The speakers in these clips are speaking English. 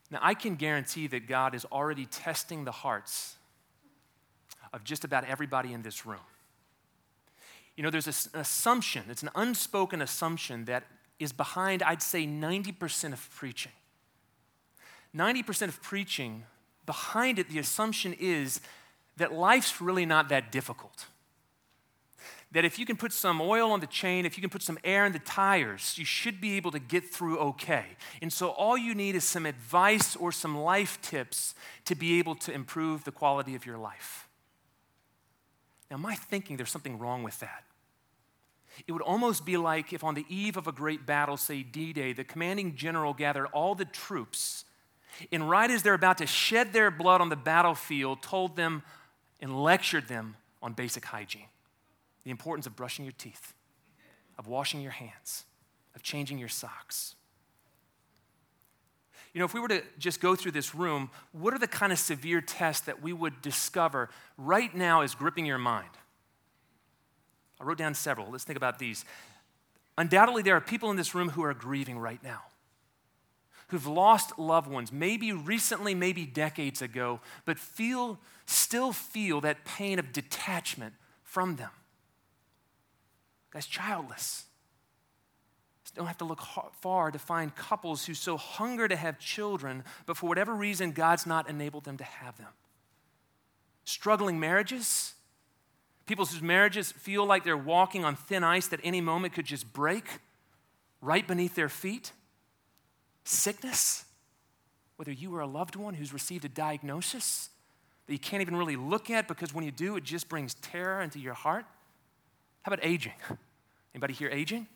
Now, I can guarantee that God is already testing the hearts of just about everybody in this room. You know, there's an assumption, it's an unspoken assumption that is behind, I'd say, 90% of preaching. 90% of preaching, behind it, the assumption is that life's really not that difficult. That if you can put some oil on the chain, if you can put some air in the tires, you should be able to get through okay. And so all you need is some advice or some life tips to be able to improve the quality of your life. Now, my thinking, there's something wrong with that. It would almost be like if on the eve of a great battle, say D-Day, the commanding general gathered all the troops, and right as they're about to shed their blood on the battlefield, told them and lectured them on basic hygiene. The importance of brushing your teeth, of washing your hands, of changing your socks. You know, if we were to just go through this room, what are the kind of severe tests that we would discover right now is gripping your mind? I wrote down several. Let's think about these. Undoubtedly, there are people in this room who are grieving right now, who've lost loved ones, maybe recently, maybe decades ago, but still feel that pain of detachment from them. Guys, childless. Don't have to look far to find couples who so hunger to have children, but for whatever reason, God's not enabled them to have them. Struggling marriages. People whose marriages feel like they're walking on thin ice that any moment could just break right beneath their feet. Sickness. Whether you or a loved one who's received a diagnosis that you can't even really look at because when you do, it just brings terror into your heart. How about aging? Anybody here aging?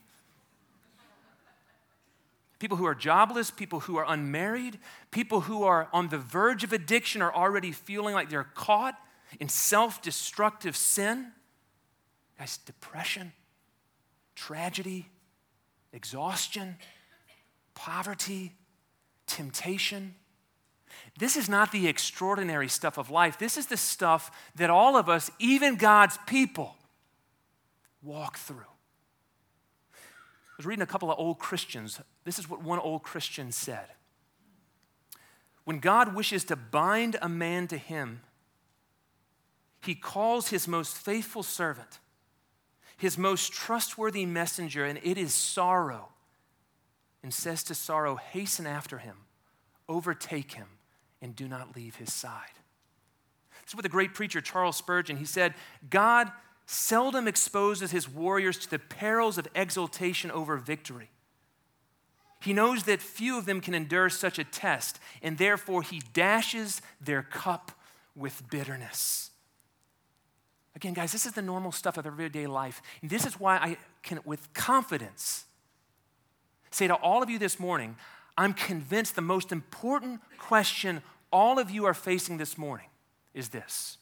People who are jobless, people who are unmarried, people who are on the verge of addiction are already feeling like they're caught in self-destructive sin. Guys, depression, tragedy, exhaustion, poverty, temptation. This is not the extraordinary stuff of life. This is the stuff that all of us, even God's people, walk through. I was reading a couple of old Christians. This is what one old Christian said. When God wishes to bind a man to him, he calls his most faithful servant, his most trustworthy messenger, and it is sorrow, and says to sorrow, hasten after him, overtake him, and do not leave his side. This is what the great preacher Charles Spurgeon, he said, God seldom exposes his warriors to the perils of exultation over victory. He knows that few of them can endure such a test, and therefore he dashes their cup with bitterness. Again, guys, this is the normal stuff of everyday life. And this is why I can, with confidence, say to all of you this morning, I'm convinced the most important question all of you are facing this morning is this.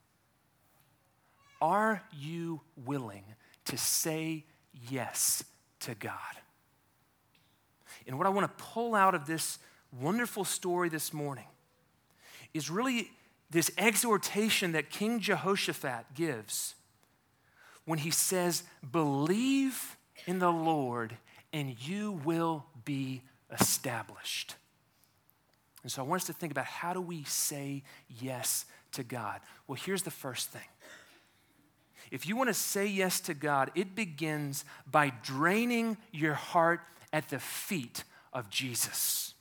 Are you willing to say yes to God? And what I want to pull out of this wonderful story this morning is really this exhortation that King Jehoshaphat gives when he says, believe in the Lord and you will be established. And so I want us to think about how do we say yes to God? Well, here's the first thing. If you want to say yes to God, it begins by draining your heart at the feet of Jesus.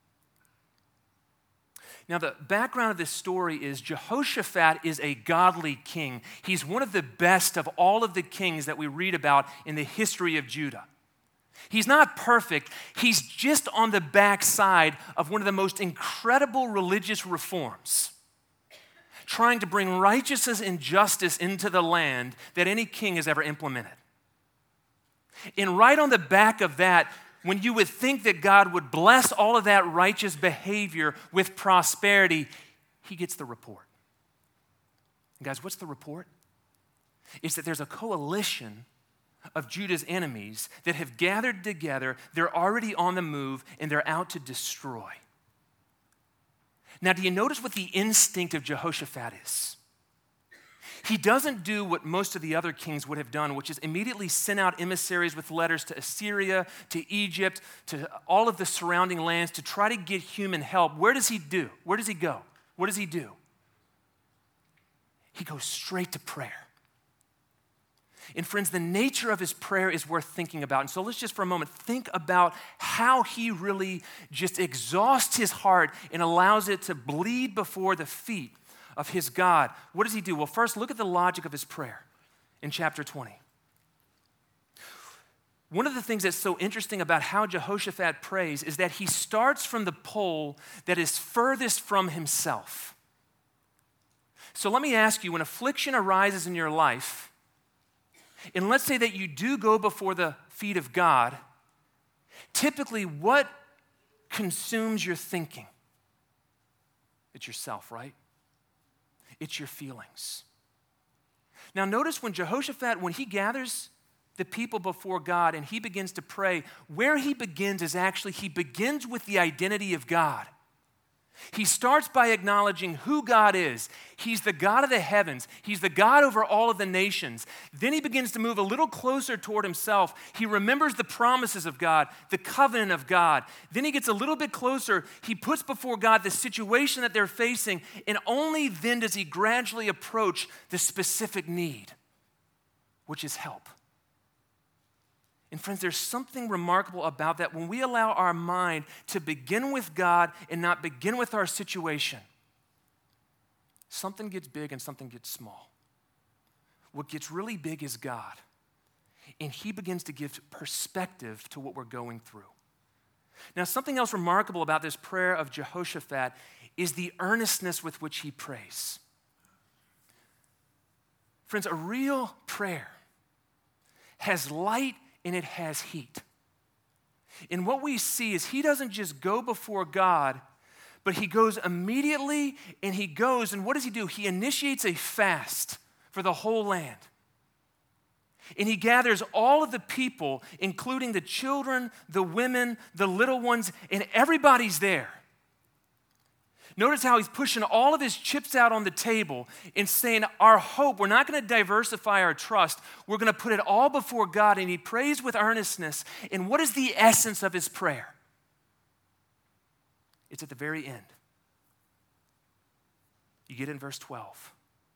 Now, the background of this story is Jehoshaphat is a godly king. He's one of the best of all of the kings that we read about in the history of Judah. He's not perfect. He's just on the backside of one of the most incredible religious reforms, trying to bring righteousness and justice into the land that any king has ever implemented. And right on the back of that, when you would think that God would bless all of that righteous behavior with prosperity, he gets the report. And guys, what's the report? It's that there's a coalition of Judah's enemies that have gathered together. They're already on the move, and they're out to destroy. Now, do you notice what the instinct of Jehoshaphat is? He doesn't do what most of the other kings would have done, which is immediately send out emissaries with letters to Assyria, to Egypt, to all of the surrounding lands to try to get human help. Where does he do? Where does he go? What does he do? He goes straight to prayer. And friends, the nature of his prayer is worth thinking about. And so let's just for a moment think about how he really just exhausts his heart and allows it to bleed before the feet of his God. What does he do? Well, first, look at the logic of his prayer in chapter 20. One of the things that's so interesting about how Jehoshaphat prays is that he starts from the pole that is furthest from himself. So let me ask you, when affliction arises in your life, and let's say that you do go before the feet of God, typically what consumes your thinking? It's yourself, right? It's your feelings. Now notice when Jehoshaphat, when he gathers the people before God and he begins to pray, where he begins is actually, he begins with the identity of God. He starts by acknowledging who God is. He's the God of the heavens. He's the God over all of the nations. Then he begins to move a little closer toward himself. He remembers the promises of God, the covenant of God. Then he gets a little bit closer. He puts before God the situation that they're facing, and only then does he gradually approach the specific need, which is help. And friends, there's something remarkable about that when we allow our mind to begin with God and not begin with our situation. Something gets big and something gets small. What gets really big is God. And he begins to give perspective to what we're going through. Now, something else remarkable about this prayer of Jehoshaphat is the earnestness with which he prays. Friends, a real prayer has light and it has heat. And what we see is he doesn't just go before God, but he goes immediately and he goes, and what does he do? He initiates a fast for the whole land. And he gathers all of the people, including the children, the women, the little ones, and everybody's there. Notice how he's pushing all of his chips out on the table and saying, our hope, we're not going to diversify our trust. We're going to put it all before God. And he prays with earnestness. And what is the essence of his prayer? It's at the very end. You get it in verse 12.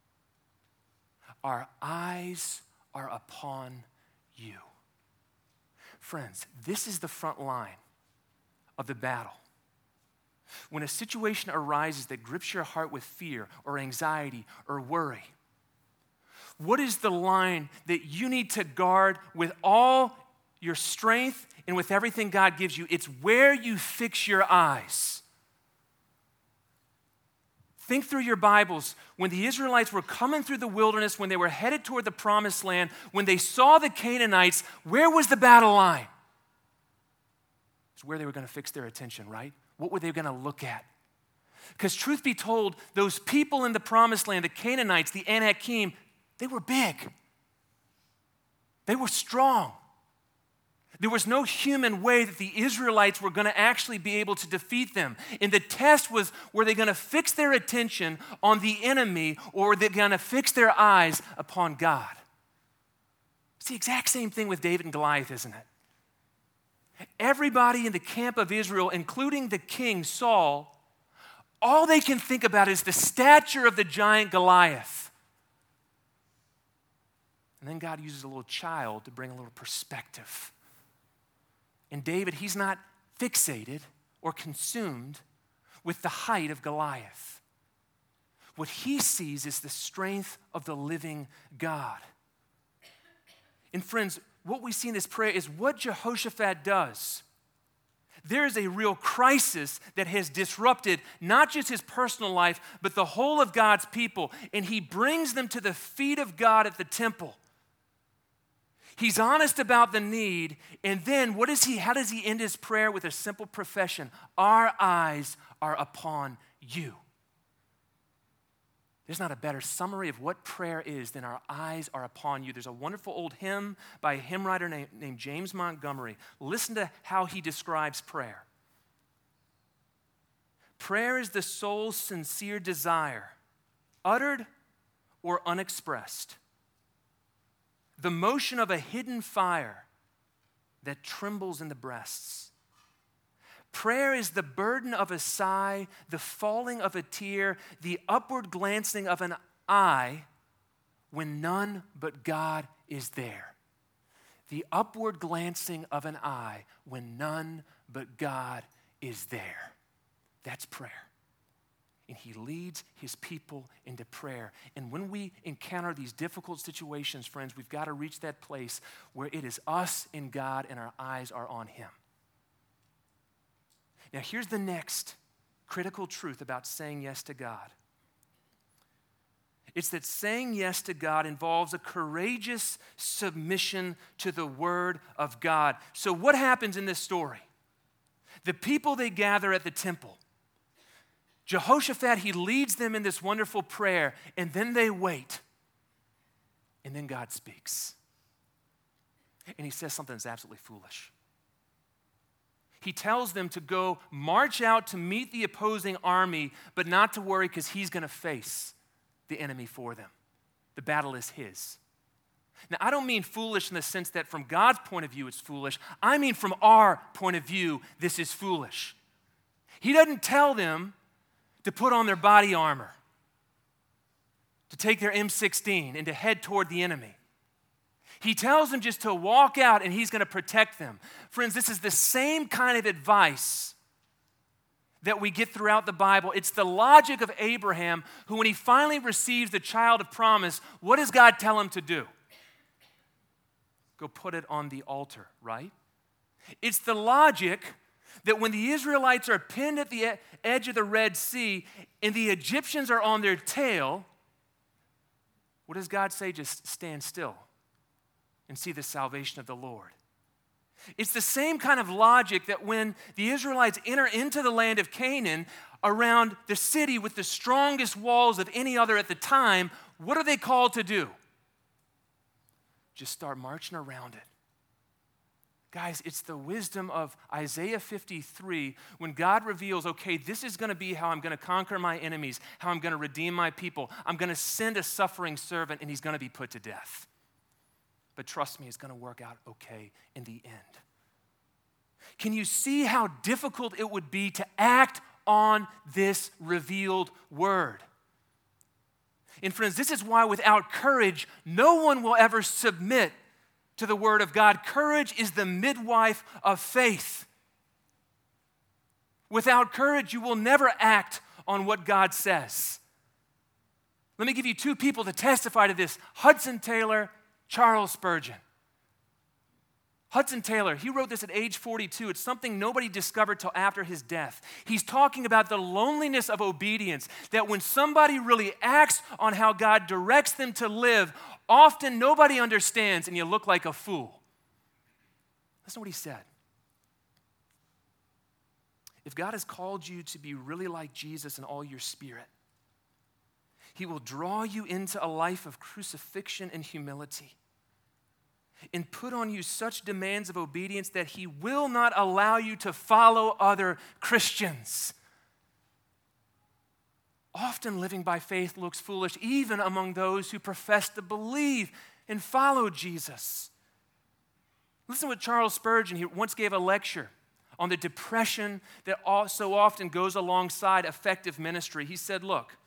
Our eyes are upon you. Friends, this is the front line of the battle. When a situation arises that grips your heart with fear or anxiety or worry, what is the line that you need to guard with all your strength and with everything God gives you? It's where you fix your eyes. Think through your Bibles. When the Israelites were coming through the wilderness, when they were headed toward the promised land, when they saw the Canaanites, where was the battle line? It's where they were going to fix their attention, right? What were they going to look at? Because truth be told, those people in the promised land, the Canaanites, the Anakim, they were big. They were strong. There was no human way that the Israelites were going to actually be able to defeat them. And the test was, were they going to fix their attention on the enemy, or were they going to fix their eyes upon God? It's the exact same thing with David and Goliath, isn't it? Everybody in the camp of Israel, including the king Saul, all they can think about is the stature of the giant Goliath. And then God uses a little child to bring a little perspective. And David, he's not fixated or consumed with the height of Goliath. What he sees is the strength of the living God. And friends, what we see in this prayer is what Jehoshaphat does. There is a real crisis that has disrupted not just his personal life, but the whole of God's people. And he brings them to the feet of God at the temple. He's honest about the need. And then how does he end his prayer? With a simple profession. Our eyes are upon you. There's not a better summary of what prayer is than our eyes are upon you. There's a wonderful old hymn by a hymn writer named James Montgomery. Listen to how he describes prayer. Prayer is the soul's sincere desire, uttered or unexpressed. The motion of a hidden fire that trembles in the breasts. Prayer is the burden of a sigh, the falling of a tear, the upward glancing of an eye when none but God is there. The upward glancing of an eye when none but God is there. That's prayer. And he leads his people into prayer. And when we encounter these difficult situations, friends, we've got to reach that place where it is us and God and our eyes are on him. Now, here's the next critical truth about saying yes to God. It's that saying yes to God involves a courageous submission to the word of God. So what happens in this story? The people, they gather at the temple. Jehoshaphat, he leads them in this wonderful prayer, and then they wait. And then God speaks. And he says something that's absolutely foolish. He tells them to go march out to meet the opposing army, but not to worry because he's going to face the enemy for them. The battle is his. Now, I don't mean foolish in the sense that from God's point of view it's foolish. I mean from our point of view, this is foolish. He doesn't tell them to put on their body armor, to take their M16 and to head toward the enemy. He tells them just to walk out and he's going to protect them. Friends, this is the same kind of advice that we get throughout the Bible. It's the logic of Abraham, who when he finally receives the child of promise, what does God tell him to do? Go put it on the altar, right? It's the logic that when the Israelites are pinned at the edge of the Red Sea and the Egyptians are on their tail, what does God say? Just stand still and see the salvation of the Lord. It's the same kind of logic that when the Israelites enter into the land of Canaan, around the city with the strongest walls of any other at the time, what are they called to do? Just start marching around it. Guys, it's the wisdom of Isaiah 53 when God reveals, okay, this is going to be how I'm going to conquer my enemies, how I'm going to redeem my people. I'm going to send a suffering servant and he's going to be put to death. But trust me, it's going to work out okay in the end. Can you see how difficult it would be to act on this revealed word? And friends, this is why without courage, no one will ever submit to the word of God. Courage is the midwife of faith. Without courage, you will never act on what God says. Let me give you two people to testify to this: Hudson Taylor, Charles Spurgeon. Hudson Taylor, he wrote this at age 42. It's something nobody discovered till after his death. He's talking about the loneliness of obedience, that when somebody really acts on how God directs them to live, often nobody understands and you look like a fool. Listen to what he said. If God has called you to be really like Jesus in all your spirit, he will draw you into a life of crucifixion and humility and put on you such demands of obedience that he will not allow you to follow other Christians. Often living by faith looks foolish, even among those who profess to believe and follow Jesus. Listen to what Charles Spurgeon, he once gave a lecture on the depression that so often goes alongside effective ministry. He said, look,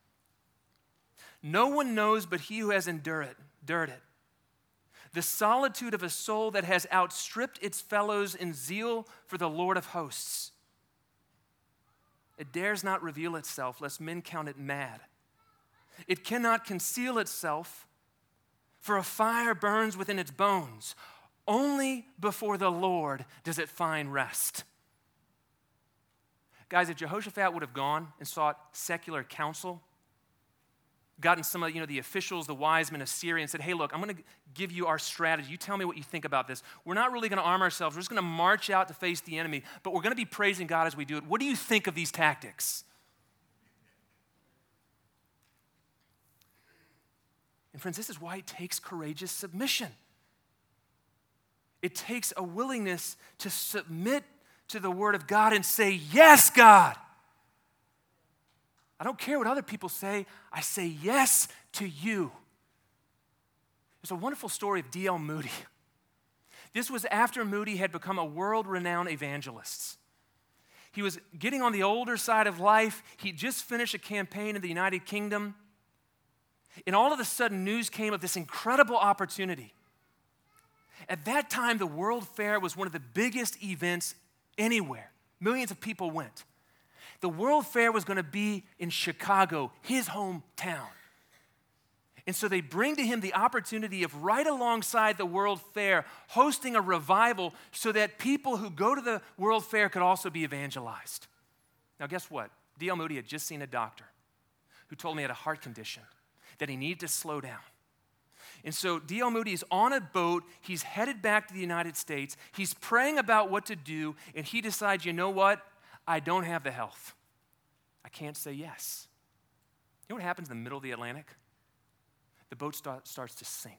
no one knows but he who has endured it. The solitude of a soul that has outstripped its fellows in zeal for the Lord of hosts. It dares not reveal itself, lest men count it mad. It cannot conceal itself, for a fire burns within its bones. Only before the Lord does it find rest. Guys, if Jehoshaphat would have gone and sought secular counsel, gotten some of the officials, the wise men of Syria, and said, hey, look, I'm going to give you our strategy. You tell me what you think about this. We're not really going to arm ourselves. We're just going to march out to face the enemy, but we're going to be praising God as we do it. What do you think of these tactics? And friends, this is why it takes courageous submission. It takes a willingness to submit to the word of God and say, yes, God. I don't care what other people say. I say yes to you. There's a wonderful story of D.L. Moody. This was after Moody had become a world-renowned evangelist. He was getting on the older side of life. He just finished a campaign in the United Kingdom. And all of a sudden, news came of this incredible opportunity. At that time, the World Fair was one of the biggest events anywhere. Millions of people went. The World Fair was going to be in Chicago, his hometown. And so they bring to him the opportunity of right alongside the World Fair, hosting a revival so that people who go to the World Fair could also be evangelized. Now guess what? D.L. Moody had just seen a doctor who told him he had a heart condition, that he needed to slow down. And so D.L. Moody is on a boat. He's headed back to the United States. He's praying about what to do, and he decides, you know what? I don't have the health. I can't say yes. You know what happens in the middle of the Atlantic? The boat starts to sink.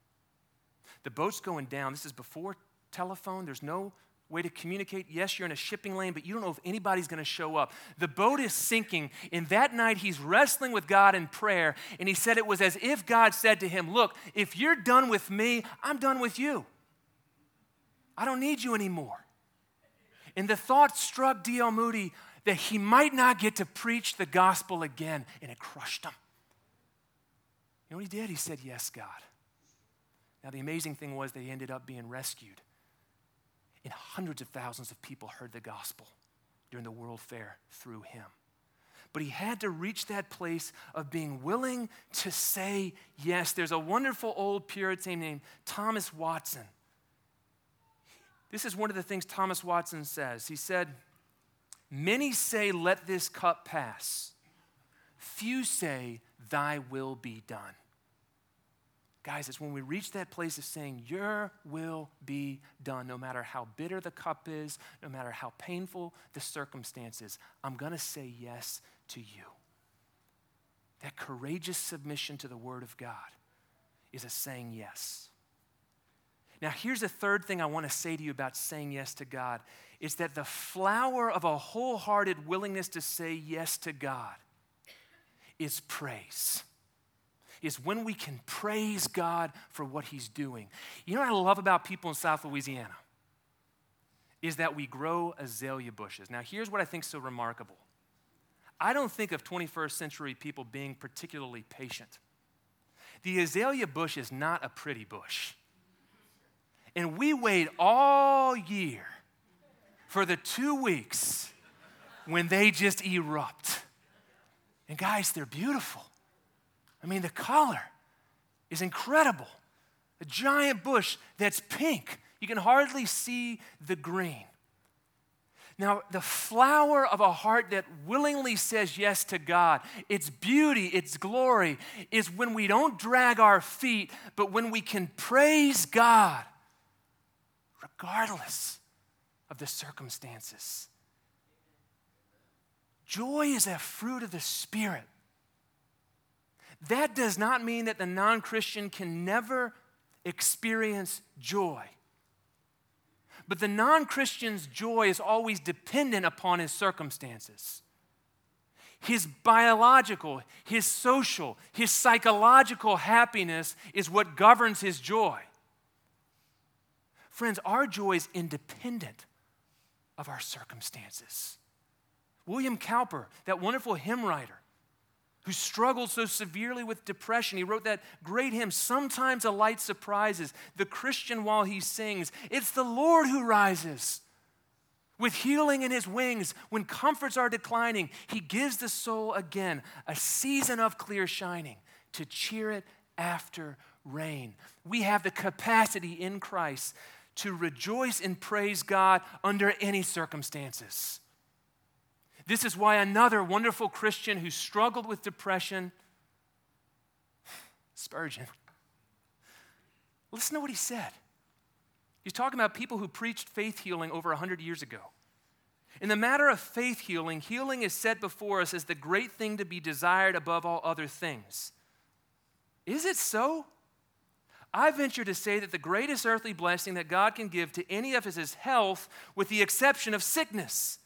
The boat's going down. This is before telephone. There's no way to communicate. Yes, you're in a shipping lane, but you don't know if anybody's going to show up. The boat is sinking, and that night he's wrestling with God in prayer, and he said it was as if God said to him, look, if you're done with me, I'm done with you. I don't need you anymore. And the thought struck D.L. Moody that he might not get to preach the gospel again, and it crushed him. You know what he did? He said, yes, God. Now, the amazing thing was that he ended up being rescued. And hundreds of thousands of people heard the gospel during the World Fair through him. But he had to reach that place of being willing to say yes. There's a wonderful old Puritan named Thomas Watson. This is one of the things Thomas Watson says. He said, many say, let this cup pass. Few say, thy will be done. Guys, it's when we reach that place of saying, your will be done, no matter how bitter the cup is, no matter how painful the circumstances, I'm going to say yes to you. That courageous submission to the Word of God is a saying yes. Now, here's a third thing I want to say to you about saying yes to God, is that the flower of a wholehearted willingness to say yes to God is praise. Is when we can praise God for what he's doing. You know what I love about people in South Louisiana? Is that we grow azalea bushes. Now, here's what I think is so remarkable. I don't think of 21st century people being particularly patient. The azalea bush is not a pretty bush. And we wait all year for the 2 weeks when they just erupt. And guys, they're beautiful. I mean, the color is incredible. A giant bush that's pink. You can hardly see the green. Now, the flower of a heart that willingly says yes to God, its beauty, its glory, is when we don't drag our feet, but when we can praise God regardless of the circumstances. Joy is a fruit of the Spirit. That does not mean that the non-Christian can never experience joy. But the non-Christian's joy is always dependent upon his circumstances. His biological, his social, his psychological happiness is what governs his joy. Friends, our joy is independent of our circumstances. William Cowper, that wonderful hymn writer, who struggled so severely with depression. He wrote that great hymn, Sometimes a Light Surprises the Christian while he sings. It's the Lord who rises. With healing in his wings, when comforts are declining, he gives the soul again a season of clear shining to cheer it after rain. We have the capacity in Christ to rejoice and praise God under any circumstances. This is why another wonderful Christian who struggled with depression, Spurgeon, listen to what he said. He's talking about people who preached faith healing over 100 years ago. In the matter of faith healing, healing is set before us as the great thing to be desired above all other things. Is it so? I venture to say that the greatest earthly blessing that God can give to any of us is health, with the exception of sickness.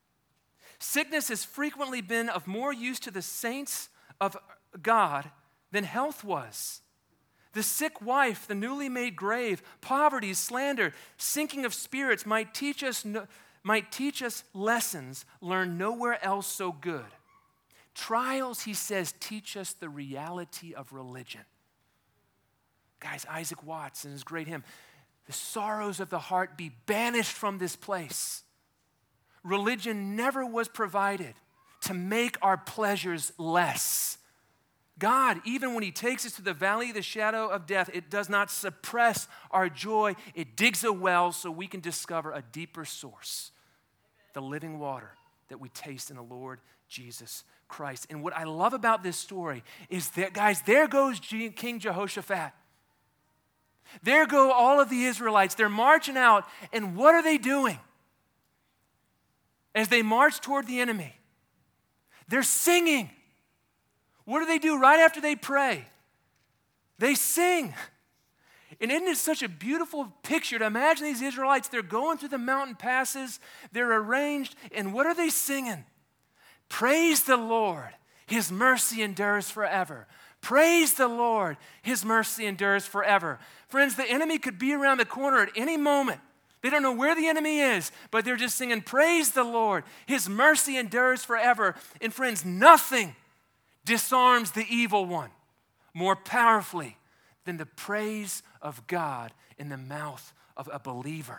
Sickness has frequently been of more use to the saints of God than health was. The sick wife, the newly made grave, poverty, slander, sinking of spirits might teach us lessons learned nowhere else so good. Trials, he says, teach us the reality of religion. Guys, Isaac Watts in his great hymn, the sorrows of the heart be banished from this place. Religion never was provided to make our pleasures less. God, even when he takes us to the valley of the shadow of death, it does not suppress our joy. It digs a well so we can discover a deeper source, the living water that we taste in the Lord Jesus Christ. And what I love about this story is that, guys, there goes King Jehoshaphat. There go all of the Israelites. They're marching out, and what are they doing? As they march toward the enemy, they're singing. What do they do right after they pray? They sing. And isn't it such a beautiful picture to imagine these Israelites? They're going through the mountain passes, they're arranged, and what are they singing? Praise the Lord, his mercy endures forever. Praise the Lord, his mercy endures forever. Friends, the enemy could be around the corner at any moment. They don't know where the enemy is, but they're just singing, praise the Lord, his mercy endures forever. And friends, nothing disarms the evil one more powerfully than the praise of God in the mouth of a believer.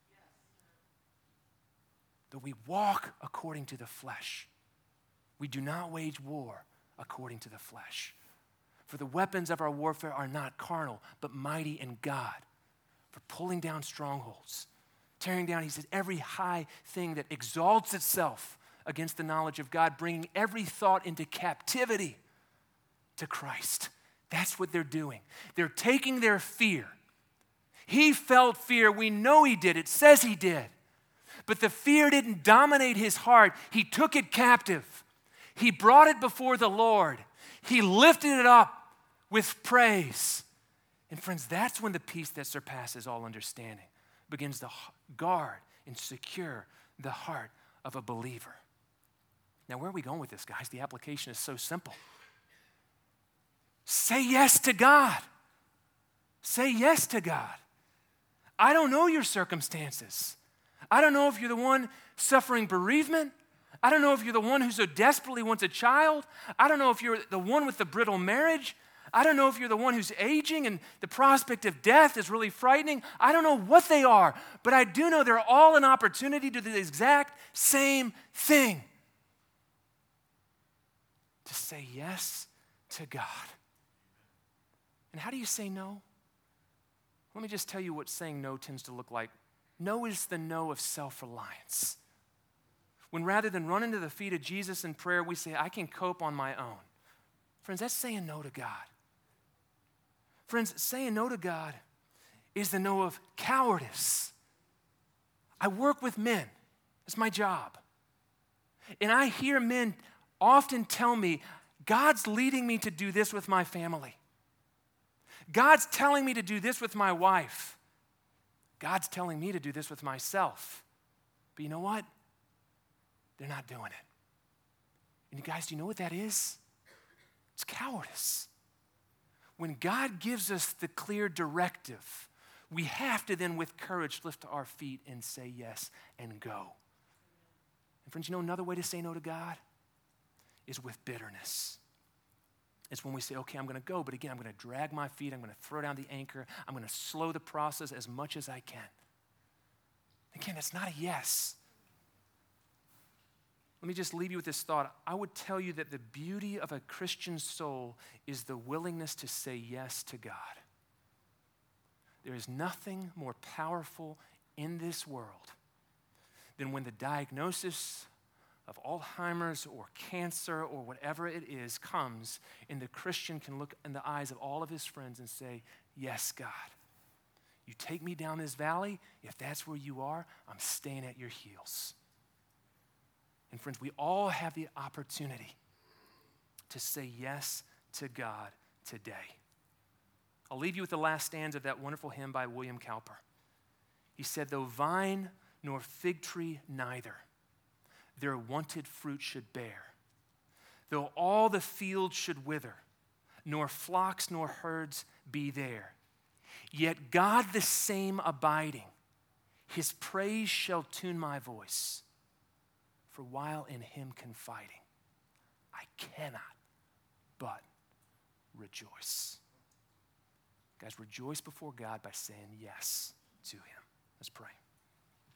That we walk according to the flesh. We do not wage war according to the flesh. For the weapons of our warfare are not carnal, but mighty in God for pulling down strongholds, tearing down, he said, every high thing that exalts itself against the knowledge of God, bringing every thought into captivity to Christ. That's what they're doing. They're taking their fear. He felt fear. We know he did. It says he did. But the fear didn't dominate his heart. He took it captive. He brought it before the Lord. He lifted it up with praise. And friends, that's when the peace that surpasses all understanding begins to guard and secure the heart of a believer. Now, where are we going with this, guys? The application is so simple. Say yes to God. Say yes to God. I don't know your circumstances. I don't know if you're the one suffering bereavement. I don't know if you're the one who so desperately wants a child. I don't know if you're the one with the brittle marriage. I don't know if you're the one who's aging and the prospect of death is really frightening. I don't know what they are, but I do know they're all an opportunity to do the exact same thing. To say yes to God. And how do you say no? Let me just tell you what saying no tends to look like. No is the no of self-reliance. When rather than run into the feet of Jesus in prayer, we say, I can cope on my own. Friends, that's saying no to God. Friends, saying no to God is the no of cowardice. I work with men. It's my job. And I hear men often tell me, God's leading me to do this with my family. God's telling me to do this with my wife. God's telling me to do this with myself. But you know what? They're not doing it. And you guys, do you know what that is? It's cowardice. When God gives us the clear directive, we have to then with courage lift our feet and say yes and go. And friends, you know another way to say no to God is with bitterness. It's when we say, okay, I'm going to go, but again, I'm going to drag my feet, I'm going to throw down the anchor, I'm going to slow the process as much as I can. Again, it's not a yes. Let me just leave you with this thought. I would tell you that the beauty of a Christian soul is the willingness to say yes to God. There is nothing more powerful in this world than when the diagnosis of Alzheimer's or cancer or whatever it is comes, and the Christian can look in the eyes of all of his friends and say, yes, God, you take me down this valley. If that's where you are, I'm staying at your heels. And friends, we all have the opportunity to say yes to God today. I'll leave you with the last stanza of that wonderful hymn by William Cowper. He said, though vine nor fig tree neither their wanted fruit should bear, though all the field should wither, nor flocks nor herds be there. Yet God the same abiding, his praise shall tune my voice. For while in him confiding, I cannot but rejoice. Guys, rejoice before God by saying yes to him. Let's pray.